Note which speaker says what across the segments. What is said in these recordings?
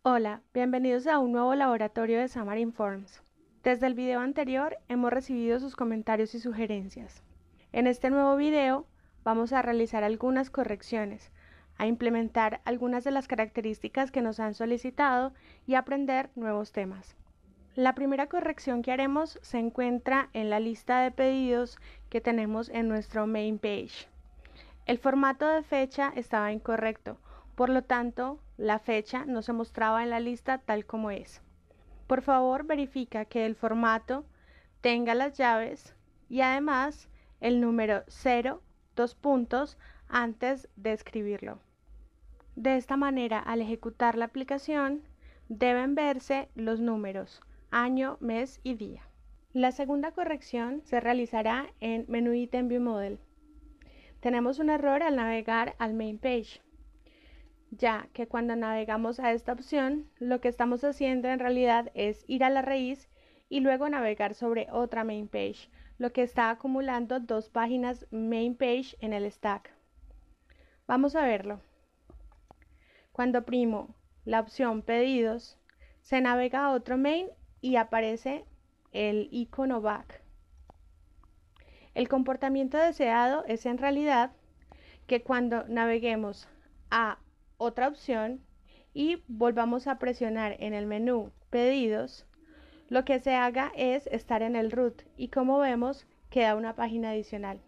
Speaker 1: Hola, bienvenidos a un nuevo laboratorio de Xamarin Forms. Desde el video anterior hemos recibido sus comentarios y sugerencias. En este nuevo video vamos a realizar algunas correcciones, a implementar algunas de las características que nos han solicitado y aprender nuevos temas. La primera corrección que haremos se encuentra en la lista de pedidos que tenemos en nuestro main page. El formato de fecha estaba incorrecto, por lo tanto, la fecha no se mostraba en la lista tal como es. Por favor, verifica que el formato tenga las llaves y además el número 0, 2 puntos antes de escribirlo. De esta manera, al ejecutar la aplicación, deben verse los números año, mes y día. La segunda corrección se realizará en Menú Item View Model. Tenemos un error al navegar al main page, ya que cuando navegamos a esta opción, lo que estamos haciendo en realidad es ir a la raíz y luego navegar sobre otra main page, lo que está acumulando dos páginas main page en el stack. Vamos a verlo. Cuando oprimo la opción pedidos, se navega a otro main y aparece el icono back. El comportamiento deseado es en realidad que cuando naveguemos a otra opción y volvamos a presionar en el menú pedidos, lo que se haga es estar en el root y como vemos queda una página adicional.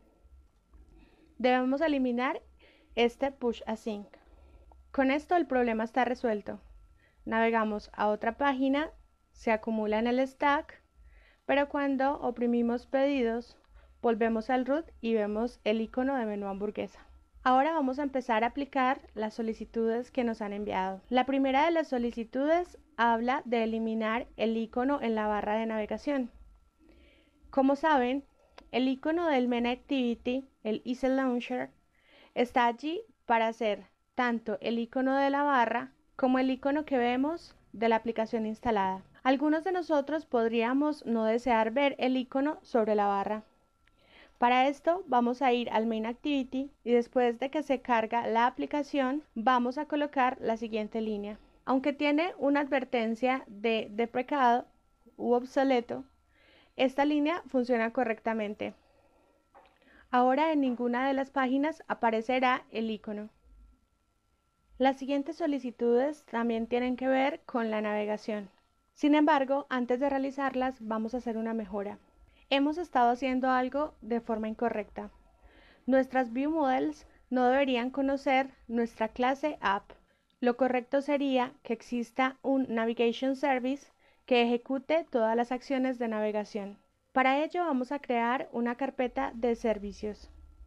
Speaker 1: Debemos eliminar este push async. Con esto el problema está resuelto. Navegamos a otra página, se acumula en el stack, pero cuando oprimimos pedidos volvemos al root y vemos el icono de menú hamburguesa. Ahora vamos a empezar a aplicar las solicitudes que nos han enviado. La primera de las solicitudes habla de eliminar el icono en la barra de navegación. Como saben, el icono del Main Activity, el Easy Launcher, está allí para ser tanto el icono de la barra como el icono que vemos de la aplicación instalada. Algunos de nosotros podríamos no desear ver el icono sobre la barra. Para esto vamos a ir al Main Activity y después de que se carga la aplicación vamos a colocar la siguiente línea. Aunque tiene una advertencia de deprecado u obsoleto, esta línea funciona correctamente. Ahora en ninguna de las páginas aparecerá el icono. Las siguientes solicitudes también tienen que ver con la navegación. Sin embargo, antes de realizarlas vamos a hacer una mejora. Hemos estado haciendo algo de forma incorrecta. Nuestras View Models no deberían conocer nuestra clase App. Lo correcto sería que exista un Navigation Service que ejecute todas las acciones de navegación. Para ello vamos a crear una carpeta de servicios.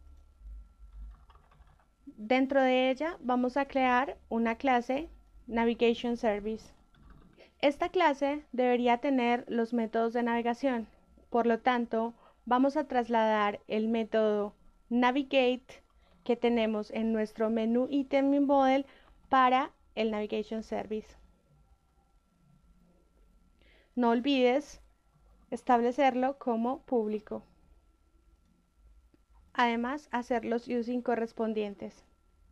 Speaker 1: Dentro de ella vamos a crear una clase Navigation Service. Esta clase debería tener los métodos de navegación. Por lo tanto, vamos a trasladar el método Navigate que tenemos en nuestro menú Item Model para el Navigation Service. No olvides establecerlo como público. Además, hacer los using correspondientes.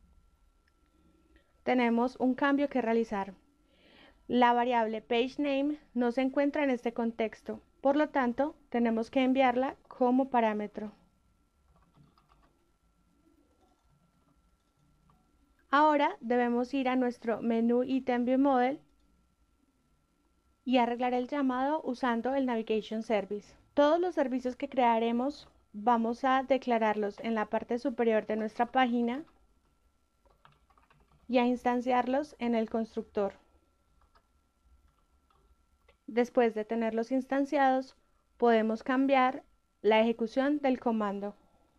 Speaker 1: Tenemos un cambio que realizar. La variable PageName no se encuentra en este contexto. Por lo tanto, tenemos que enviarla como parámetro. Ahora debemos ir a nuestro menú Item View Model y arreglar el llamado usando el Navigation Service. Todos los servicios que crearemos vamos a declararlos en la parte superior de nuestra página y a instanciarlos en el constructor. Después de tenerlos instanciados, podemos cambiar la ejecución del comando.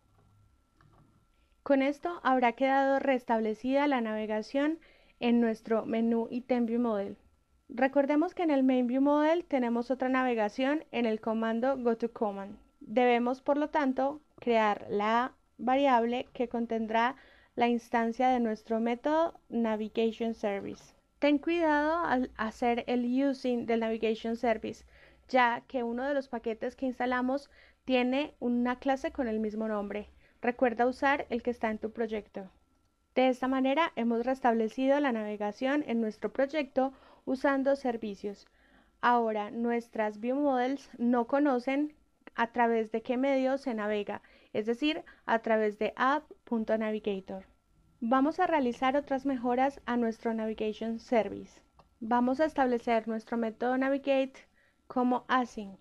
Speaker 1: Con esto habrá quedado restablecida la navegación en nuestro menú Item View Model. Recordemos que en el Main View Model tenemos otra navegación en el comando GoToCommand. Debemos, por lo tanto, crear la variable que contendrá la instancia de nuestro método Navigation Service. Ten cuidado al hacer el using del Navigation Service, ya que uno de los paquetes que instalamos tiene una clase con el mismo nombre. Recuerda usar el que está en tu proyecto. De esta manera hemos restablecido la navegación en nuestro proyecto usando servicios. Ahora nuestras View Models no conocen a través de qué medio se navega, es decir, a través de app.navigator. Vamos a realizar otras mejoras a nuestro Navigation Service. Vamos a establecer nuestro método Navigate como async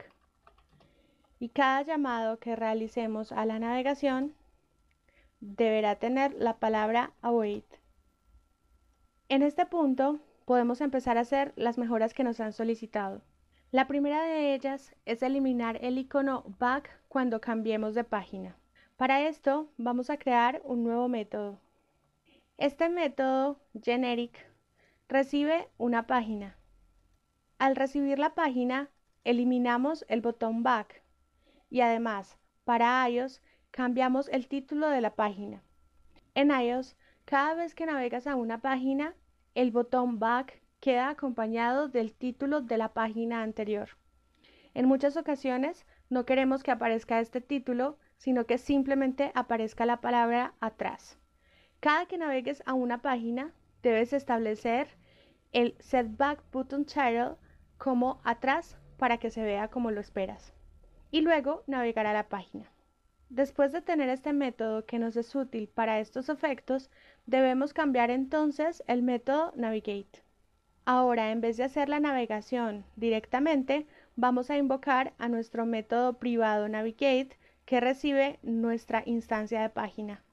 Speaker 1: y cada llamado que realicemos a la navegación deberá tener la palabra await. En este punto podemos empezar a hacer las mejoras que nos han solicitado. La primera de ellas es eliminar el icono back cuando cambiemos de página. Para esto vamos a crear un nuevo método. Este método generic recibe una página. Al recibir la página, eliminamos el botón back y además, para iOS, cambiamos el título de la página. En iOS, cada vez que navegas a una página, el botón back queda acompañado del título de la página anterior. En muchas ocasiones no queremos que aparezca este título, sino que simplemente aparezca la palabra atrás. Cada que navegues a una página, debes establecer el Set Back Button Title como atrás para que se vea como lo esperas. Y luego navegar a la página. Después de tener este método que nos es útil para estos efectos, debemos cambiar entonces el método Navigate. Ahora, en vez de hacer la navegación directamente, vamos a invocar a nuestro método privado Navigate que recibe nuestra instancia de página.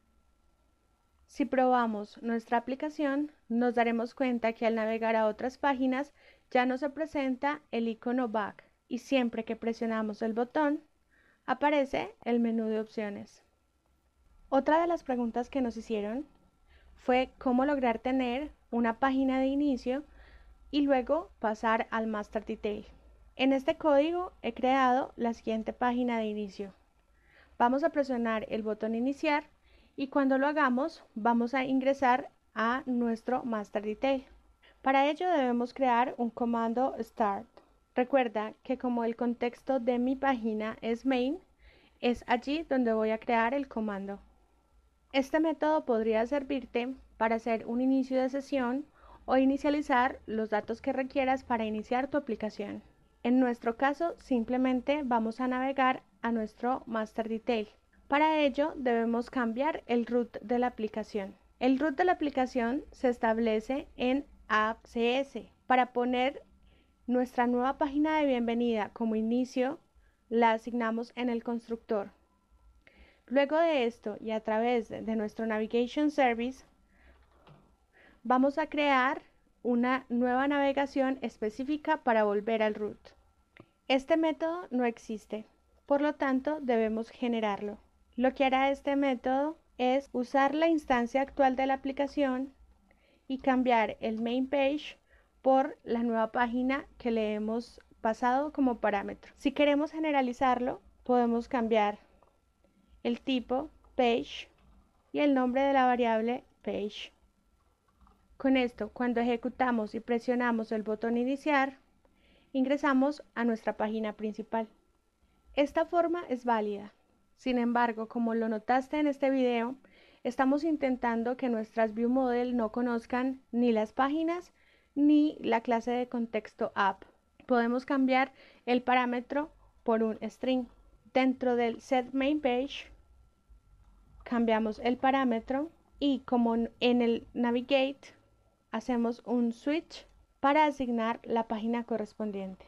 Speaker 1: Si probamos nuestra aplicación, nos daremos cuenta que al navegar a otras páginas ya no se presenta el icono back y siempre que presionamos el botón, aparece el menú de opciones. Otra de las preguntas que nos hicieron fue cómo lograr tener una página de inicio y luego pasar al Master Detail. En este código he creado la siguiente página de inicio. Vamos a presionar el botón iniciar y cuando lo hagamos vamos a ingresar a nuestro Master Detail. Para ello debemos crear un comando start. Recuerda que como el contexto de mi página es main, es allí donde voy a crear el comando. Este método podría servirte para hacer un inicio de sesión o inicializar los datos que requieras para iniciar tu aplicación. En nuestro caso, simplemente vamos a navegar a nuestro Master Detail. Para ello, debemos cambiar el root de la aplicación. El root de la aplicación se establece en app.cs. Para poner nuestra nueva página de bienvenida como inicio, la asignamos en el constructor. Luego de esto y a través de nuestro Navigation Service, vamos a crear una nueva navegación específica para volver al root. Este método no existe, por lo tanto debemos generarlo. Lo que hará este método es usar la instancia actual de la aplicación y cambiar el main page por la nueva página que le hemos pasado como parámetro. Si queremos generalizarlo, podemos cambiar el tipo page y el nombre de la variable page. Con esto, cuando ejecutamos y presionamos el botón iniciar, ingresamos a nuestra página principal. Esta forma es válida. Sin embargo, como lo notaste en este video, estamos intentando que nuestras View Model no conozcan ni las páginas ni la clase de contexto app. Podemos cambiar el parámetro por un string. Dentro del set main page, cambiamos el parámetro y como en el Navigate, hacemos un switch para asignar la página correspondiente.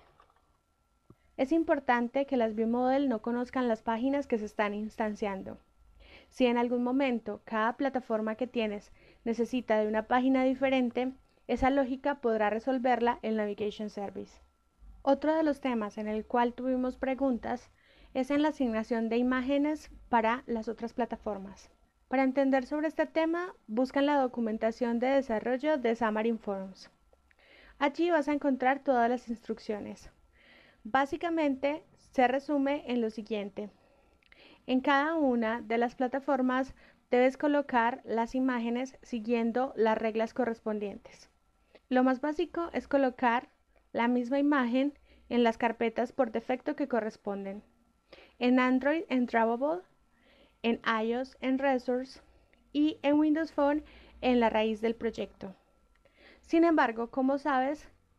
Speaker 1: Es importante que las View Model no conozcan las páginas que se están instanciando. Si en algún momento cada plataforma que tienes necesita de una página diferente, esa lógica podrá resolverla el Navigation Service. Otro de los temas en el cual tuvimos preguntas es en la asignación de imágenes para las otras plataformas. Para entender sobre este tema, busca en la documentación de desarrollo de Xamarin Forms. Allí vas a encontrar todas las instrucciones. Básicamente se resume en lo siguiente. En cada una de las plataformas debes colocar las imágenes siguiendo las reglas correspondientes. Lo más básico es colocar la misma imagen en las carpetas por defecto que corresponden. En Android en Drawable, en iOS en Resource y en Windows Phone en la raíz del proyecto. Sin embargo, como sabes,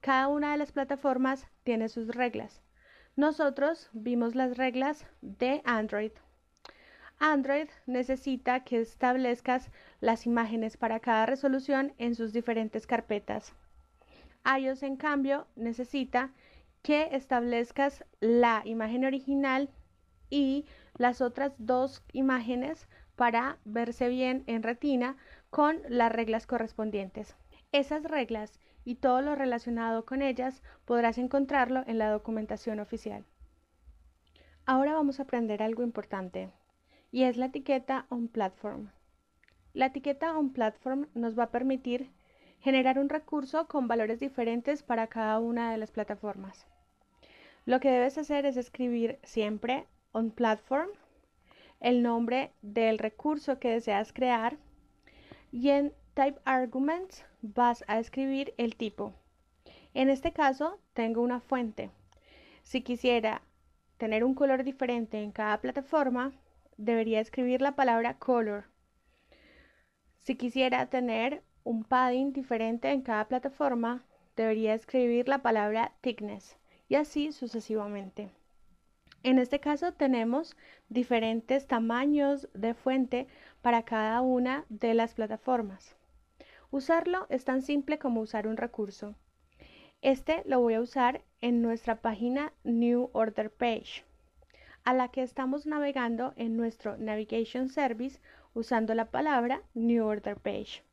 Speaker 1: Cada una de las plataformas tiene sus reglas. Nosotros vimos las reglas de Android. Android necesita que establezcas las imágenes para cada resolución en sus diferentes carpetas. iOS, en cambio, necesita que establezcas la imagen original y las otras dos imágenes para verse bien en retina con las reglas correspondientes. Esas reglas y todo lo relacionado con ellas podrás encontrarlo en la documentación oficial. Ahora vamos a aprender algo importante y es la etiqueta OnPlatform. La etiqueta OnPlatform nos va a permitir generar un recurso con valores diferentes para cada una de las plataformas. Lo que debes hacer es escribir siempre OnPlatform, el nombre del recurso que deseas crear, y en Type Arguments vas a escribir el tipo. En este caso tengo una fuente. Si quisiera tener un color diferente en cada plataforma, debería escribir la palabra color. Si quisiera tener un padding diferente en cada plataforma, debería escribir la palabra thickness y así sucesivamente. En este caso tenemos diferentes tamaños de fuente para cada una de las plataformas. Usarlo es tan simple como usar un recurso. Este lo voy a usar en nuestra página New Order Page, a la que estamos navegando en nuestro Navigation Service usando la palabra New Order Page.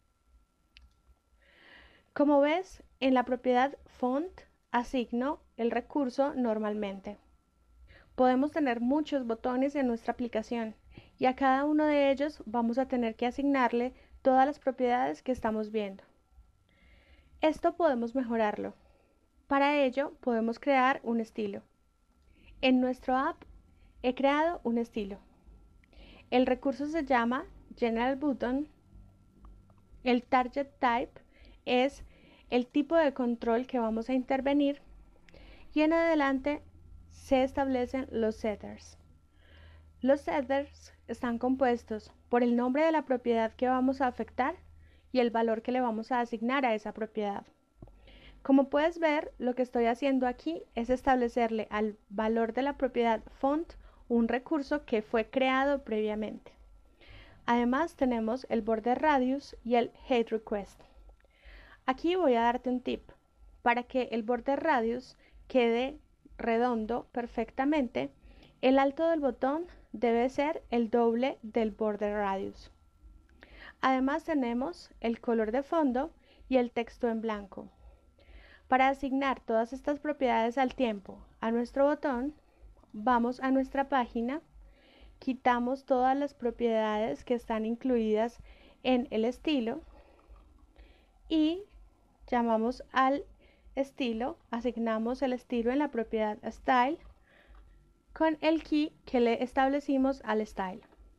Speaker 1: Como ves, en la propiedad Font asigno el recurso normalmente. Podemos tener muchos botones en nuestra aplicación y a cada uno de ellos vamos a tener que asignarle todas las propiedades que estamos viendo. Esto podemos mejorarlo. Para ello podemos crear un estilo. En nuestro app he creado un estilo. El recurso se llama General Button. El Target Type es el tipo de control que vamos a intervenir y en adelante se establecen los setters. Los setters están compuestos por el nombre de la propiedad que vamos a afectar y el valor que le vamos a asignar a esa propiedad. Como puedes ver, lo que estoy haciendo aquí es establecerle al valor de la propiedad font un recurso que fue creado previamente. Además tenemos el border radius y el height request. Aquí voy a darte un tip. Para que el border radius quede redondo perfectamente, el alto del botón debe ser el doble del border radius. Además tenemos el color de fondo y el texto en blanco. Para asignar todas estas propiedades al tiempo a nuestro botón, vamos a nuestra página, quitamos todas las propiedades que están incluidas en el estilo y llamamos al estilo, asignamos el estilo en la propiedad Style con el key que le establecimos al style.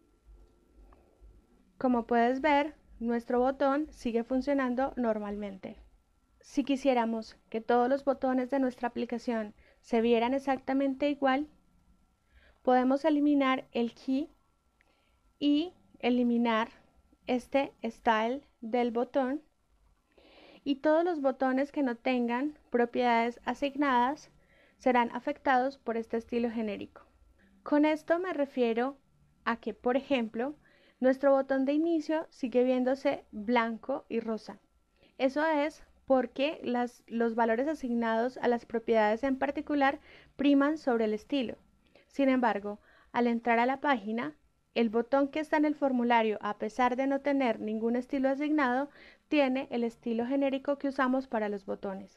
Speaker 1: Como puedes ver, nuestro botón sigue funcionando normalmente. Si quisiéramos que todos los botones de nuestra aplicación se vieran exactamente igual, podemos eliminar el key y eliminar este style del botón, y todos los botones que no tengan propiedades asignadas serán afectados por este estilo genérico. Con esto me refiero a que, por ejemplo, nuestro botón de inicio sigue viéndose blanco y rosa. Eso es porque los valores asignados a las propiedades en particular priman sobre el estilo. Sin embargo, al entrar a la página, el botón que está en el formulario, a pesar de no tener ningún estilo asignado, tiene el estilo genérico que usamos para los botones.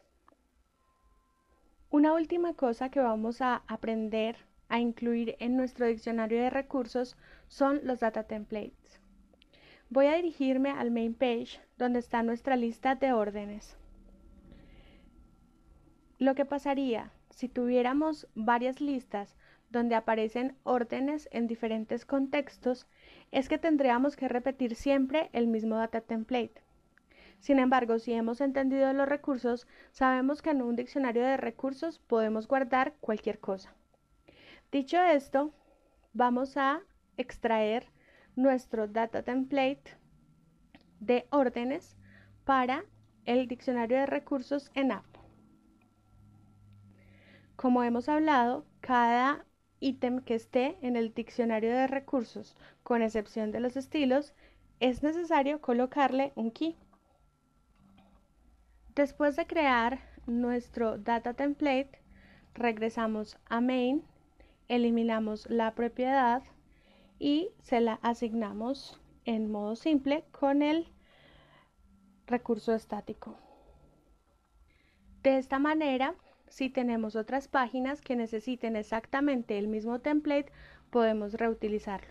Speaker 1: Una última cosa que vamos a aprender a incluir en nuestro diccionario de recursos son los data templates. Voy a dirigirme al main page donde está nuestra lista de órdenes. Lo que pasaría si tuviéramos varias listas donde aparecen órdenes en diferentes contextos es que tendríamos que repetir siempre el mismo data template. Sin embargo, si hemos entendido los recursos, sabemos que en un diccionario de recursos podemos guardar cualquier cosa. Dicho esto, vamos a extraer nuestro data template de órdenes para el diccionario de recursos en app. Como hemos hablado, cada ítem que esté en el diccionario de recursos, con excepción de los estilos, es necesario colocarle un key. Después de crear nuestro data template, regresamos a main, eliminamos la propiedad y se la asignamos en modo simple con el recurso estático. De esta manera, si tenemos otras páginas que necesiten exactamente el mismo template, podemos reutilizarlo.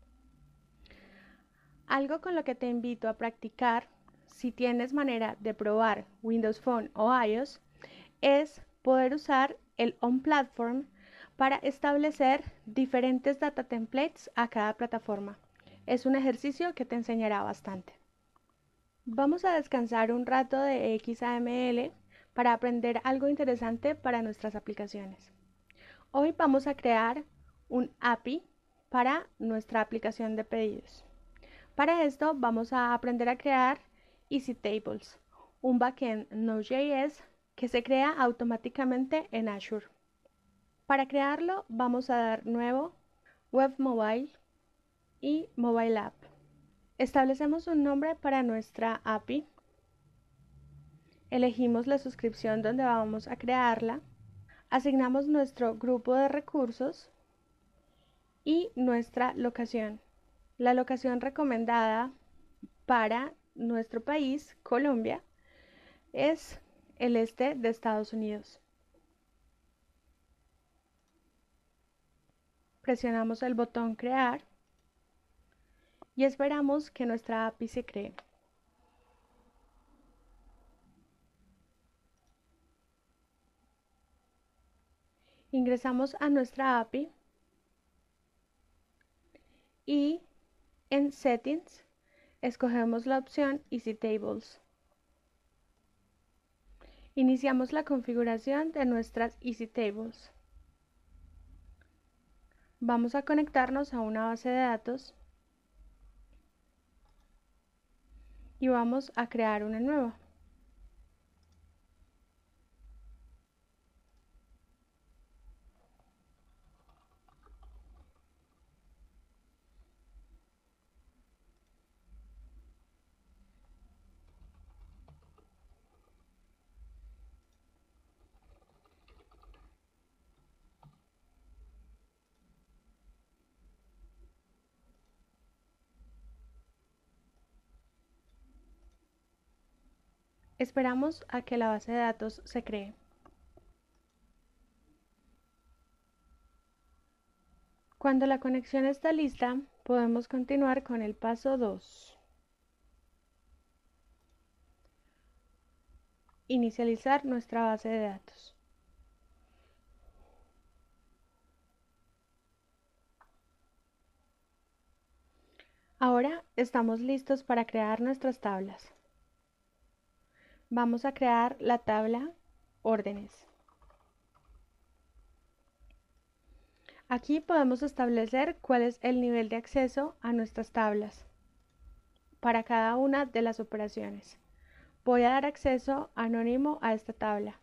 Speaker 1: Algo con lo que te invito a practicar, si tienes manera de probar Windows Phone o iOS, es poder usar el On-Platform para establecer diferentes data templates a cada plataforma. Es un ejercicio que te enseñará bastante. Vamos a descansar un rato de XAML para aprender algo interesante para nuestras aplicaciones. Hoy vamos a crear un API para nuestra aplicación de pedidos. Para esto vamos a aprender a crear EasyTables, un backend Node.js que se crea automáticamente en Azure. Para crearlo vamos a dar nuevo, Web Mobile y Mobile App. Establecemos un nombre para nuestra API. Elegimos la suscripción donde vamos a crearla. Asignamos nuestro grupo de recursos y nuestra locación. La locación recomendada para nuestro país, Colombia, es el este de Estados Unidos. Presionamos el botón crear y esperamos que nuestra API se cree. Ingresamos a nuestra API y en Settings escogemos la opción EasyTables. Iniciamos la configuración de nuestras EasyTables. Vamos a conectarnos a una base de datos y vamos a crear una nueva. Esperamos a que la base de datos se cree. Cuando la conexión está lista, podemos continuar con el paso 2. Inicializar nuestra base de datos. Ahora estamos listos para crear nuestras tablas. Vamos a crear la tabla órdenes. Aquí podemos establecer cuál es el nivel de acceso a nuestras tablas para cada una de las operaciones. Voy a dar acceso anónimo a esta tabla.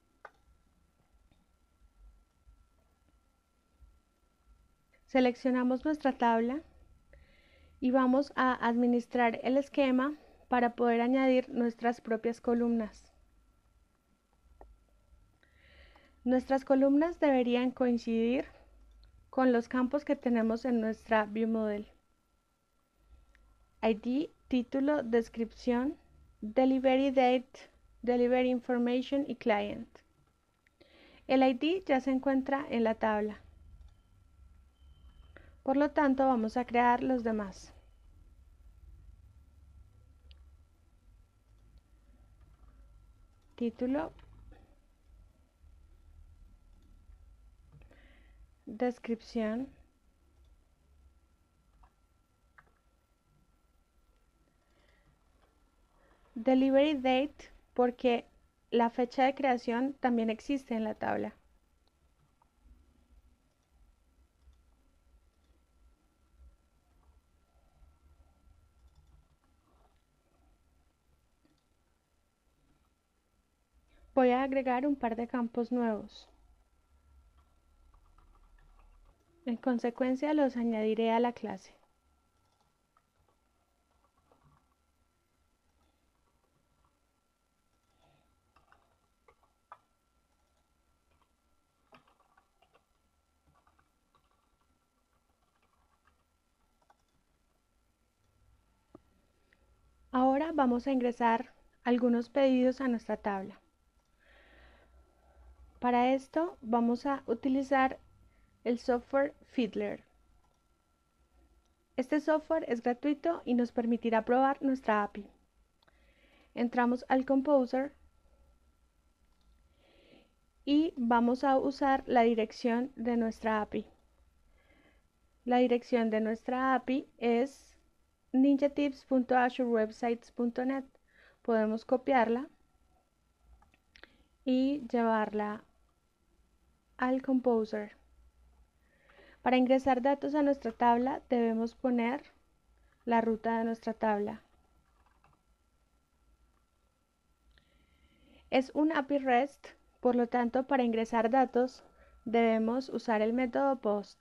Speaker 1: Seleccionamos nuestra tabla y vamos a administrar el esquema para poder añadir nuestras propias columnas. Nuestras columnas deberían coincidir con los campos que tenemos en nuestra ViewModel. ID, título, descripción, delivery date, delivery information y client. El ID ya se encuentra en la tabla. Por lo tanto, vamos a crear los demás. Título, descripción, delivery date, porque la fecha de creación también existe en la tabla. Voy a agregar un par de campos nuevos. En consecuencia, los añadiré a la clase. Ahora vamos a ingresar algunos pedidos a nuestra tabla. Para esto vamos a utilizar el software Fiddler. Este software es gratuito y nos permitirá probar nuestra API. Entramos al Composer y vamos a usar la dirección de nuestra API. La dirección de nuestra API es ninjatips.azurewebsites.net. Podemos copiarla y llevarla al Composer. Para ingresar datos a nuestra tabla debemos poner la ruta de nuestra tabla. Es un API REST, por lo tanto para ingresar datos debemos usar el método POST.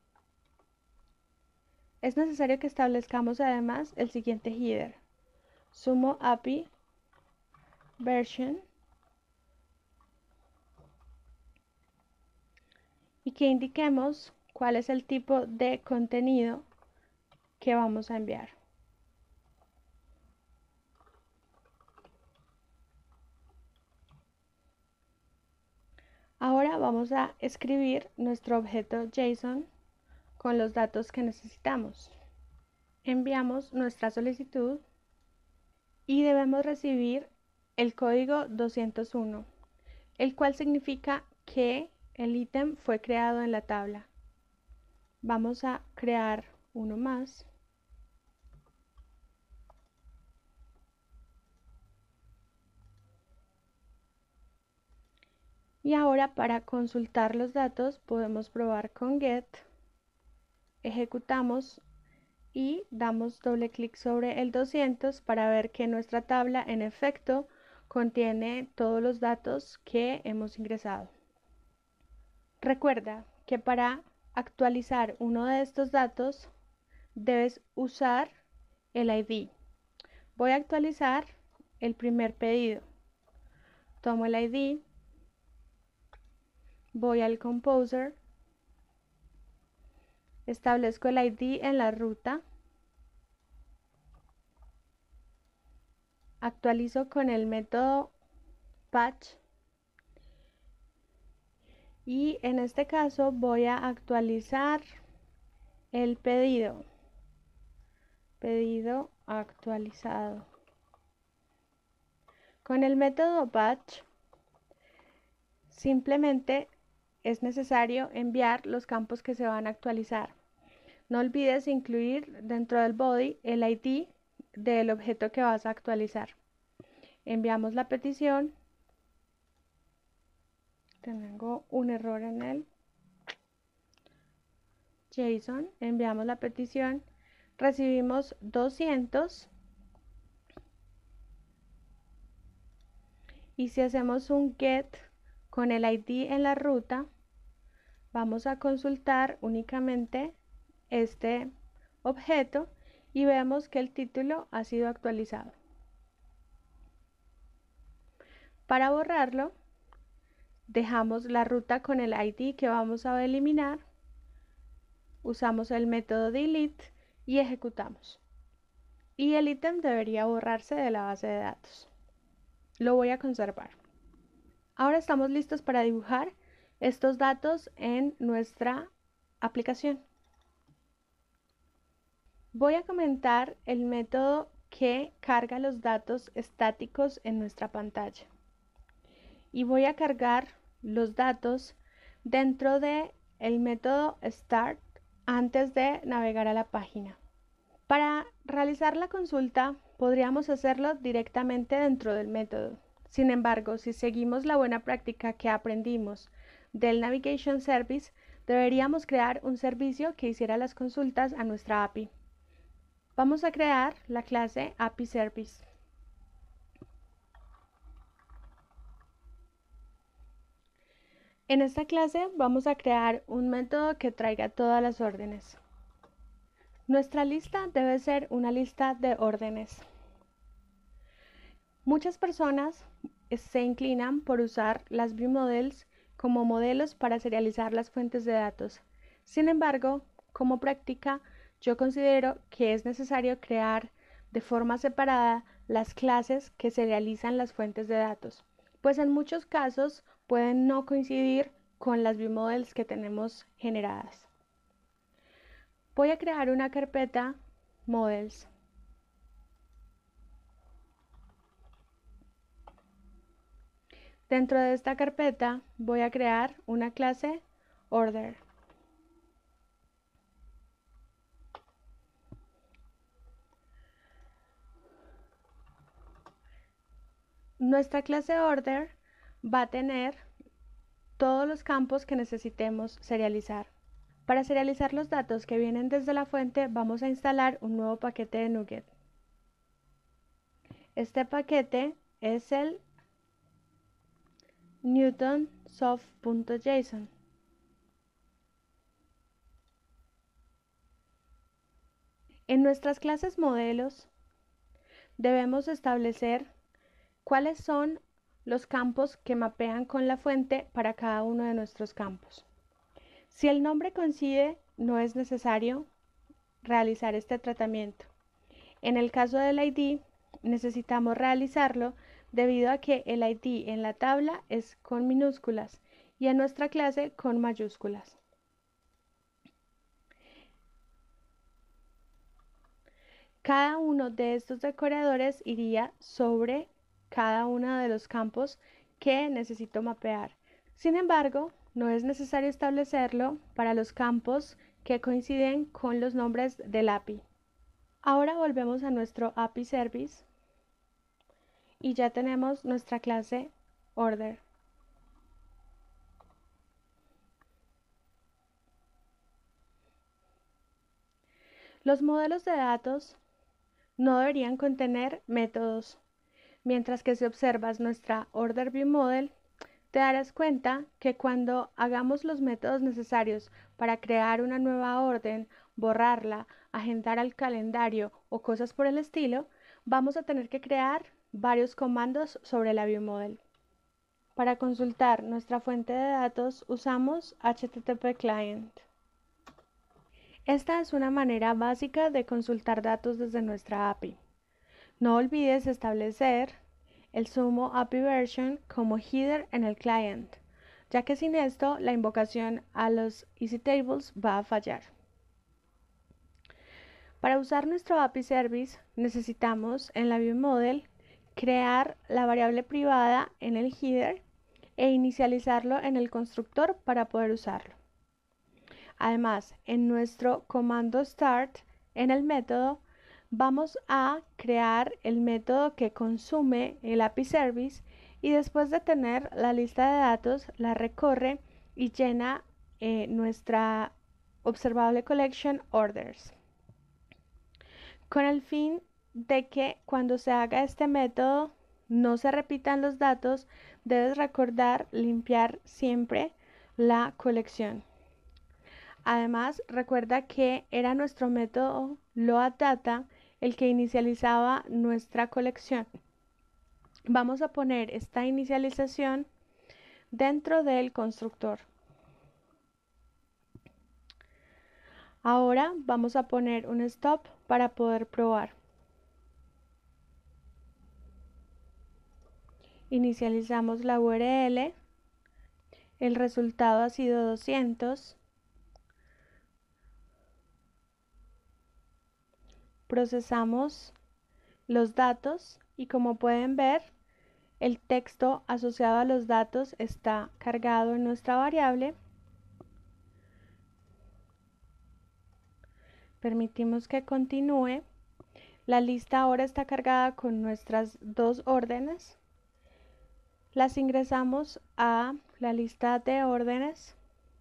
Speaker 1: Es necesario que establezcamos además el siguiente header: sumo API version, y que indiquemos cuál es el tipo de contenido que vamos a enviar. Ahora vamos a escribir nuestro objeto JSON con los datos que necesitamos. Enviamos nuestra solicitud y debemos recibir el código 201, el cual significa que el ítem fue creado en la tabla. Vamos a crear uno más. Y ahora para consultar los datos podemos probar con get, ejecutamos y damos doble clic sobre el 200 para ver que nuestra tabla en efecto contiene todos los datos que hemos ingresado. Recuerda que para actualizar uno de estos datos debes usar el ID. Voy a actualizar el primer pedido. Tomo el ID, voy al Composer, establezco el ID en la ruta, actualizo con el método patch y en este caso voy a actualizar el pedido actualizado. Con el método batch simplemente es necesario enviar los campos que se van a actualizar. No olvides incluir dentro del body el ID del objeto que vas a actualizar. Enviamos la petición. Tengo un error en el JSON. Enviamos la petición. Recibimos 200. Y si hacemos un get con el ID en la ruta, vamos a consultar únicamente este objeto y vemos que el título ha sido actualizado. Para borrarlo, dejamos la ruta con el ID que vamos a eliminar, usamos el método delete y ejecutamos. Y el ítem debería borrarse de la base de datos. Lo voy a conservar. Ahora estamos listos para dibujar estos datos en nuestra aplicación. Voy a comentar el método que carga los datos estáticos en nuestra pantalla. Y voy a cargar los datos dentro de el método start antes de navegar a la página. Para realizar la consulta podríamos hacerlo directamente dentro del método. Sin embargo, si seguimos la buena práctica que aprendimos del Navigation Service, deberíamos crear un servicio que hiciera las consultas a nuestra API. Vamos a crear la clase API Service. En esta clase vamos a crear un método que traiga todas las órdenes. Nuestra lista debe ser una lista de órdenes. Muchas personas se inclinan por usar las viewModels como modelos para serializar las fuentes de datos. Sin embargo, como práctica, yo considero que es necesario crear de forma separada las clases que serializan las fuentes de datos, pues en muchos casos pueden no coincidir con las viewModels que tenemos generadas. Voy a crear una carpeta Models. Dentro de esta carpeta voy a crear una clase Order. Nuestra clase Order va a tener todos los campos que necesitemos serializar. Para serializar los datos que vienen desde la fuente, vamos a instalar un nuevo paquete de NuGet. Este paquete es el newtonsoft.json. En nuestras clases modelos debemos establecer cuáles son los campos que mapean con la fuente para cada uno de nuestros campos. Si el nombre coincide, no es necesario realizar este tratamiento. En el caso del ID, necesitamos realizarlo debido a que el ID en la tabla es con minúsculas y en nuestra clase con mayúsculas. Cada uno de estos decoradores iría sobre cada uno de los campos que necesito mapear. Sin embargo, no es necesario establecerlo para los campos que coinciden con los nombres del API. Ahora volvemos a nuestro API Service y ya tenemos nuestra clase Order. Los modelos de datos no deberían contener métodos. Mientras que si observas nuestra Order View Model, te darás cuenta que cuando hagamos los métodos necesarios para crear una nueva orden, borrarla, agendar al calendario o cosas por el estilo, vamos a tener que crear varios comandos sobre la ViewModel. Para consultar nuestra fuente de datos usamos HTTP Client. Esta es una manera básica de consultar datos desde nuestra API. No olvides establecer el sumo API version como header en el client, ya que sin esto la invocación a los EasyTables va a fallar. Para usar nuestro API Service necesitamos en la ViewModel crear la variable privada en el header e inicializarlo en el constructor para poder usarlo. Además, en nuestro comando start en el método vamos a crear el método que consume el API Service y después de tener la lista de datos la recorre y llena nuestra observable collection orders. Con el fin de que cuando se haga este método no se repitan los datos, debes recordar limpiar siempre la colección. Además, recuerda que era nuestro método loadData el que inicializaba nuestra colección. Vamos a poner esta inicialización dentro del constructor. Ahora vamos a poner un stop para poder probar. Inicializamos la URL. El resultado ha sido 200. Procesamos los datos y como pueden ver, el texto asociado a los datos está cargado en nuestra variable. Permitimos que continúe. La lista ahora está cargada con nuestras dos órdenes. Las ingresamos a la lista de órdenes.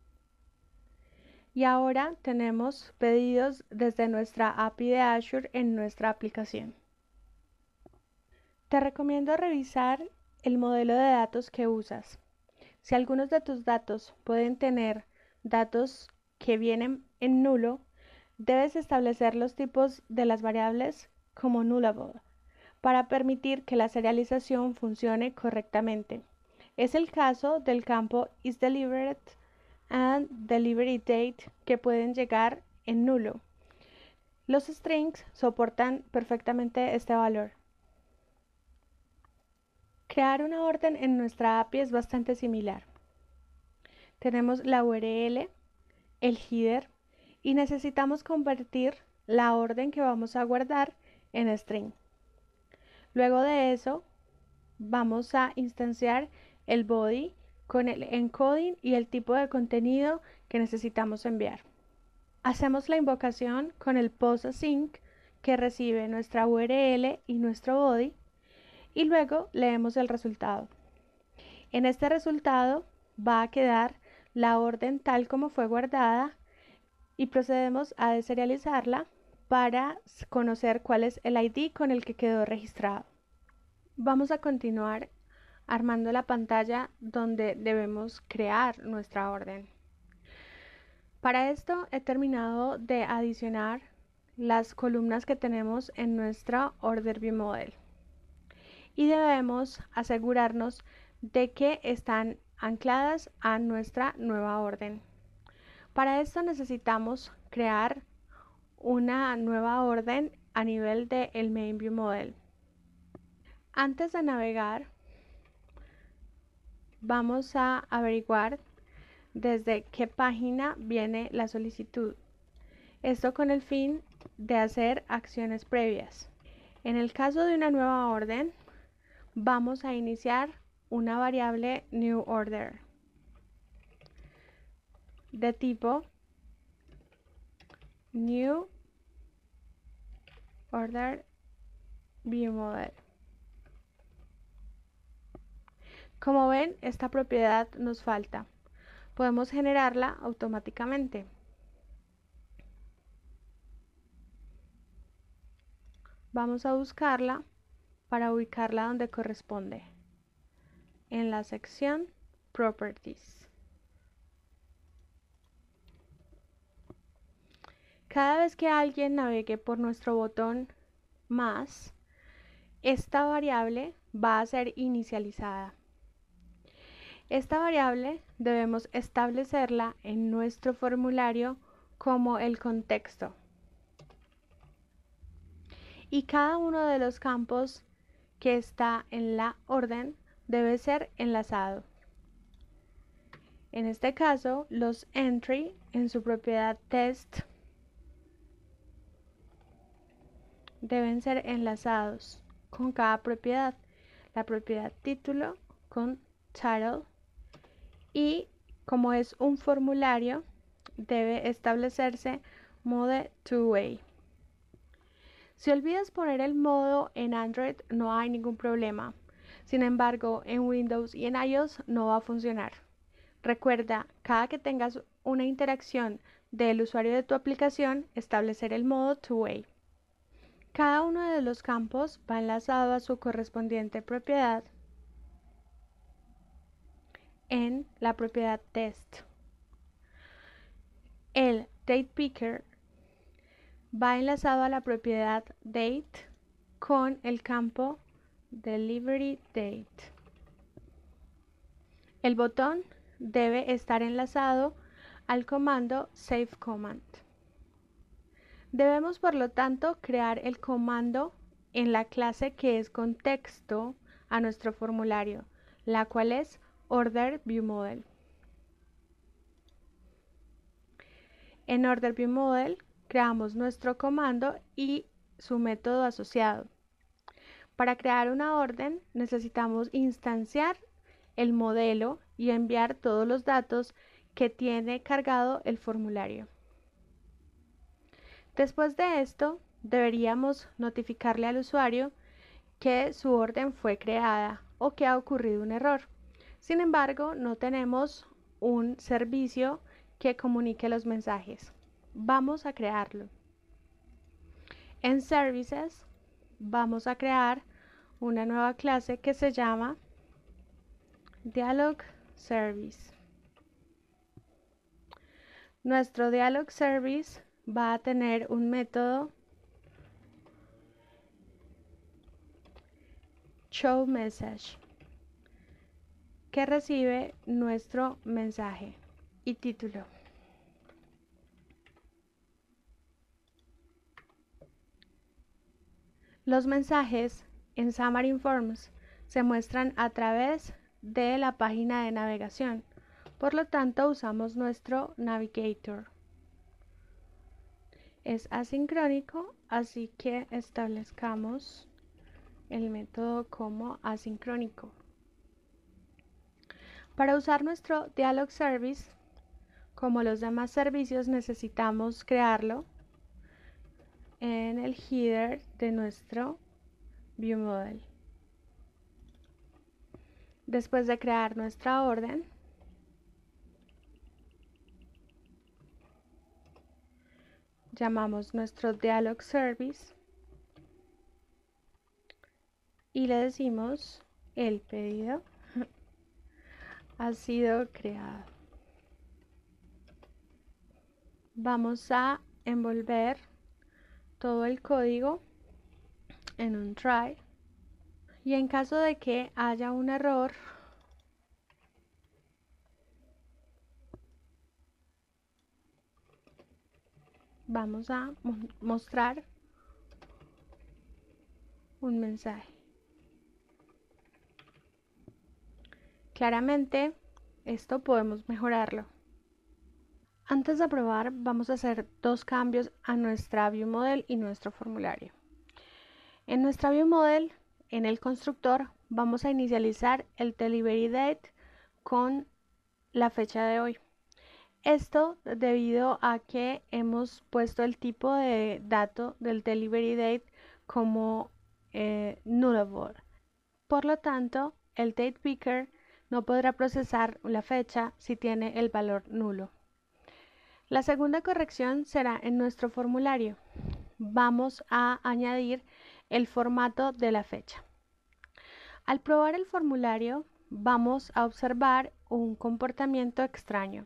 Speaker 1: Y ahora tenemos pedidos desde nuestra API de Azure en nuestra aplicación. Te recomiendo revisar el modelo de datos que usas. Si algunos de tus datos pueden tener datos que vienen en nulo, debes establecer los tipos de las variables como nullable para permitir que la serialización funcione correctamente. Es el caso del campo isDelivered and delivery date que pueden llegar en nulo. Los strings soportan perfectamente este valor. Crear una orden en nuestra API es bastante similar. Tenemos la URL, el header y necesitamos convertir la orden que vamos a guardar en string. Luego de eso vamos a instanciar el body con el encoding y el tipo de contenido que necesitamos enviar. Hacemos la invocación con el post-async que recibe nuestra URL y nuestro body y luego leemos el resultado. En este resultado va a quedar la orden tal como fue guardada y procedemos a deserializarla para conocer cuál es el ID con el que quedó registrado. Vamos a continuar armando la pantalla donde debemos crear nuestra orden. Para esto he terminado de adicionar las columnas que tenemos en nuestra Order View Model y debemos asegurarnos de que están ancladas a nuestra nueva orden. Para esto necesitamos crear una nueva orden a nivel del Main View Model. Antes de navegar, vamos a averiguar desde qué página viene la solicitud. Esto con el fin de hacer acciones previas. En el caso de una nueva orden, vamos a iniciar una variable new order de tipo new order view model. Como ven, esta propiedad nos falta. Podemos generarla automáticamente. Vamos a buscarla para ubicarla donde corresponde, en la sección Properties. Cada vez que alguien navegue por nuestro botón más, esta variable va a ser inicializada. Esta variable debemos establecerla en nuestro formulario como el contexto. Y cada uno de los campos que está en la orden debe ser enlazado. En este caso, los entry en su propiedad test deben ser enlazados con cada propiedad. La propiedad título con title y como es un formulario debe establecerse mode two-way. Si olvidas poner el modo en Android no hay ningún problema. Sin embargo, en Windows y en iOS no va a funcionar. Recuerda, cada que tengas una interacción del usuario de tu aplicación, establecer el modo two-way. Cada uno de los campos va enlazado a su correspondiente propiedad en la propiedad test. El datePicker va enlazado a la propiedad date con el campo delivery date. El botón debe estar enlazado al comando saveCommand. Debemos, por lo tanto, crear el comando en la clase que es contexto a nuestro formulario, la cual es Order View Model. En Order View Model creamos nuestro comando y su método asociado. Para crear una orden necesitamos instanciar el modelo y enviar todos los datos que tiene cargado el formulario. Después de esto, deberíamos notificarle al usuario que su orden fue creada o que ha ocurrido un error. Sin embargo, no tenemos un servicio que comunique los mensajes. Vamos a crearlo. En Services vamos a crear una nueva clase que se llama Dialog Service. Nuestro Dialog Service va a tener un método showMessage que recibe nuestro mensaje y título. Los mensajes en Xamarin Forms se muestran a través de la página de navegación, por lo tanto usamos nuestro Navigator. Es asincrónico, así que establezcamos el método como asincrónico. Para usar nuestro Dialog Service, como los demás servicios, necesitamos crearlo en el header de nuestro ViewModel. Después de crear nuestra orden, llamamos nuestro Dialog Service y le decimos el pedido ha sido creado. Vamos a envolver todo el código en un try y en caso de que haya un error, vamos a mostrar un mensaje. Claramente esto podemos mejorarlo. Antes de probar, vamos a hacer dos cambios a nuestra ViewModel y nuestro formulario. En nuestra ViewModel, en el constructor, vamos a inicializar el delivery date con la fecha de hoy. Esto debido a que hemos puesto el tipo de dato del delivery date como nullable. Por lo tanto, el date picker no podrá procesar la fecha si tiene el valor nulo. La segunda corrección será en nuestro formulario. Vamos a añadir el formato de la fecha. Al probar el formulario, vamos a observar un comportamiento extraño.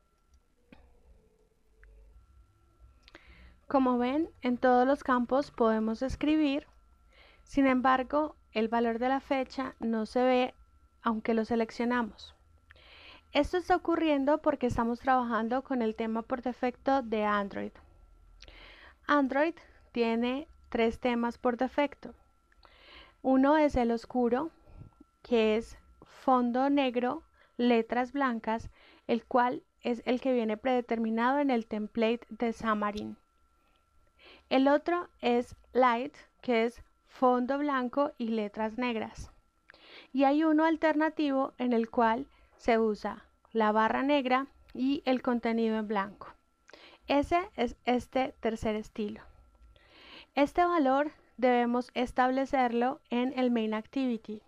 Speaker 1: Como ven, en todos los campos podemos escribir, sin embargo, el valor de la fecha no se ve aunque lo seleccionamos. Esto está ocurriendo porque estamos trabajando con el tema por defecto de Android. Android tiene tres temas por defecto. Uno es el oscuro, que es fondo negro, letras blancas, el cual es el que viene predeterminado en el template de Xamarin. El otro es light, que es fondo blanco y letras negras. Y hay uno alternativo en el cual se usa la barra negra y el contenido en blanco. Ese es este tercer estilo. Este valor debemos establecerlo en el main activity.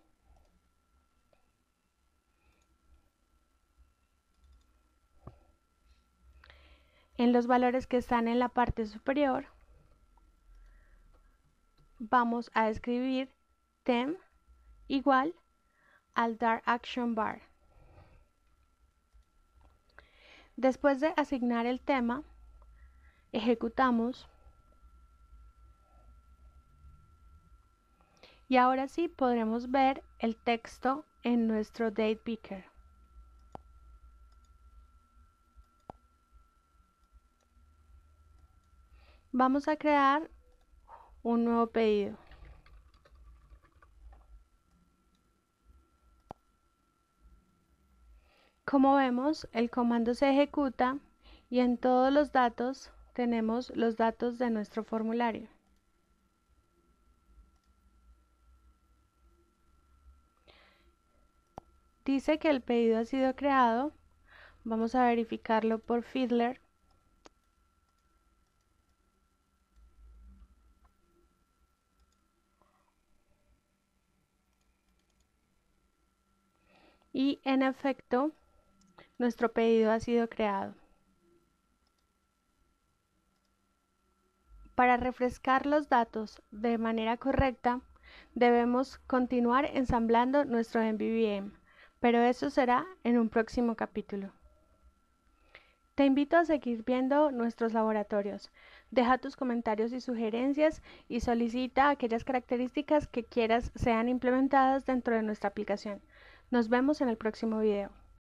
Speaker 1: En los valores que están en la parte superior, vamos a escribir them igual al Dark Action Bar. Después de asignar el tema, ejecutamos y ahora sí podremos ver el texto en nuestro date picker. Vamos a crear un nuevo pedido. Como vemos, el comando se ejecuta y en todos los datos tenemos los datos de nuestro formulario. Dice que el pedido ha sido creado. Vamos a verificarlo por Fiddler. Y en efecto, nuestro pedido ha sido creado. Para refrescar los datos de manera correcta, debemos continuar ensamblando nuestro MVVM. pero eso será en un próximo capítulo. Te invito a seguir viendo nuestros laboratorios. Deja tus comentarios y sugerencias y solicita aquellas características que quieras sean implementadas dentro de nuestra aplicación. Nos vemos en el próximo video.